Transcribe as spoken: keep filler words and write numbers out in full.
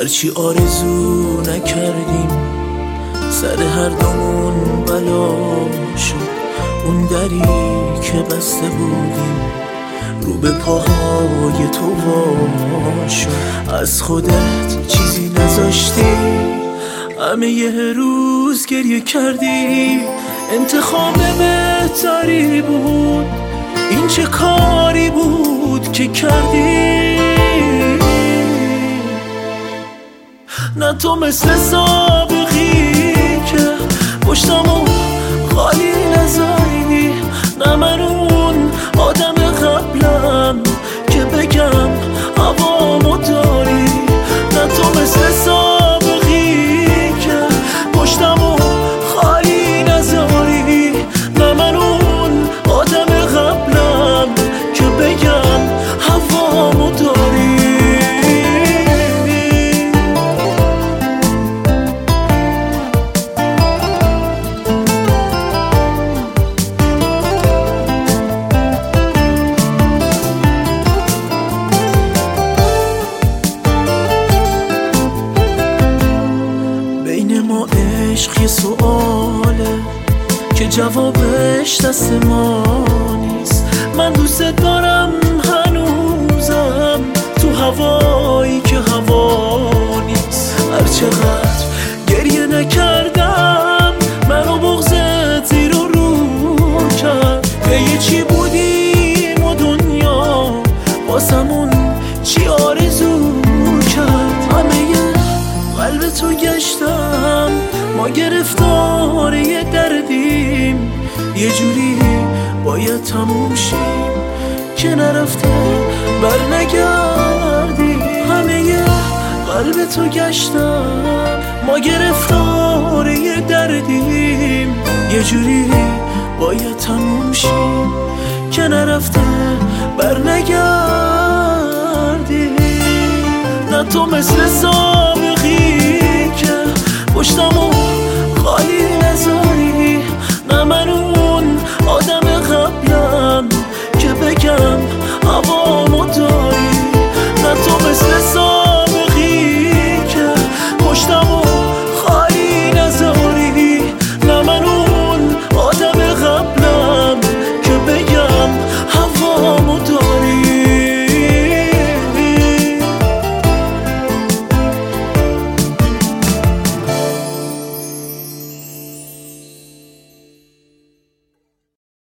هرچی آرزو نکردیم سر هر دومون بلا شد. اون دری که بسته بودیم رو به پاهای تو وا شد. از خودت چیزی نذاشتی، همه یه روز گریه کردی. انتخاب بهتری بود، این چه کاری بود که کردی؟ نه تو مثل سابقی که پشتمو خالی نذاری، نه من اون آدم قبلم که بگم هوامو داری. نه تو مثل سابقی که پشتمو خالی نذاری، نه من اون آدم قبلم که بگم هوامو داری. عشق یه سؤاله که جوابش دست ما نیست. من دوست دارم هنوزم تو هوایی که هوا نیست. هرچقدر گریه نکردم منو بغضت زیر و رو کرد. یه چی بودیم و دنیا واسمون چی آرزو کرد. همه قلب تو گشتم، ما گرفتار یه دردیم. یه جوری باید تموم شیم که نرفته بر نگردیم. همه قلب تو گشتم، ما گرفتار یه دردیم. یه جوری باید تموم شیم که نرفته بر نگردیم. نه تو مثل سابقی که پشتمو خالی نذاری، نه من اون آدم قبلم که بگم